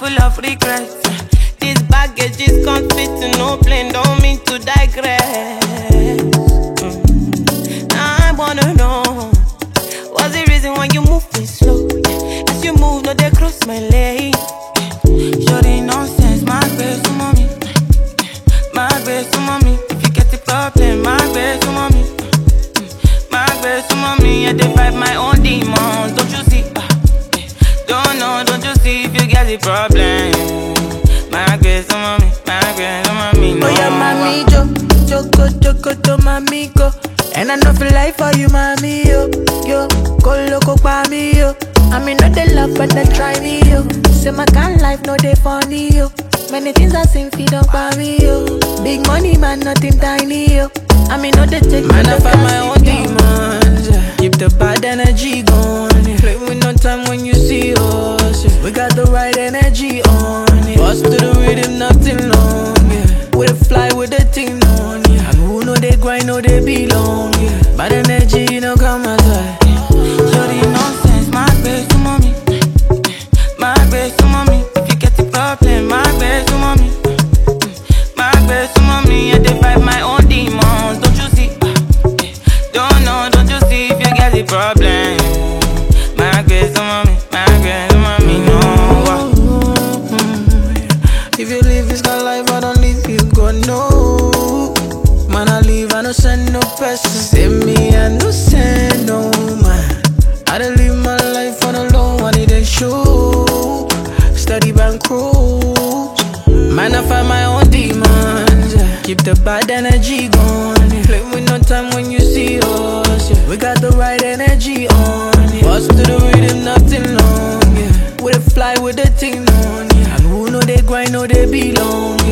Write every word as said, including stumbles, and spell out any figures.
full of regrets. This baggage is can't fit in no plane, don't mean to digress. Mm. Now I wanna know, what's the reason why you move me slow? As you move, no they cross my lane. Shorty nonsense, my best mommy, my best mommy. If you get the problem, my best mommy, my best mommy. I fight my own demons, don't you see? Don't know, don't you see? If you get the problem, my best mommy, my best mommy. No. Oh yeah, mami, jo, joko, joko, to mami, go. And I know for life for you, mami, yo, yo. Go loco, pa me, yo. I mean, not the love, but they try me, yo. Say my kind life, no they funny, yo. Many things I seen, feed up by me, yo. Big money, man, nothing tiny, yo. I mean, no they take man, I find my own demons, yeah. Keep the bad energy going, yeah. Play with no time when you see us, yeah. We got the right energy on, yeah. Bust to the rhythm, nothing long, yeah. We the fly with the thing on, yeah. And who know they grind, know they belong, yeah. Bad energy, you know, come outside. Shorty nonsense, my best mommy, my best mommy. If you get the problem, my best mommy, my best mommy. I dey fight my own demons, don't you see? Don't know, don't you see? If you get the problem, my best mommy, my best mommy. No. If you live this kind of life, I don't leave you, God no. Man, I leave, I don't send no person. Send me, I no send no man. I don't live my life on a low, I need a show. Steady bank cruise. Man, I find my own demons, yeah. Keep the bad energy going, yeah. Play with no time when you see us, yeah. We got the right energy on, yeah. Bust to the rhythm, nothing long, yeah. We the fly with the thing on, yeah. And who know they grind, know they belong.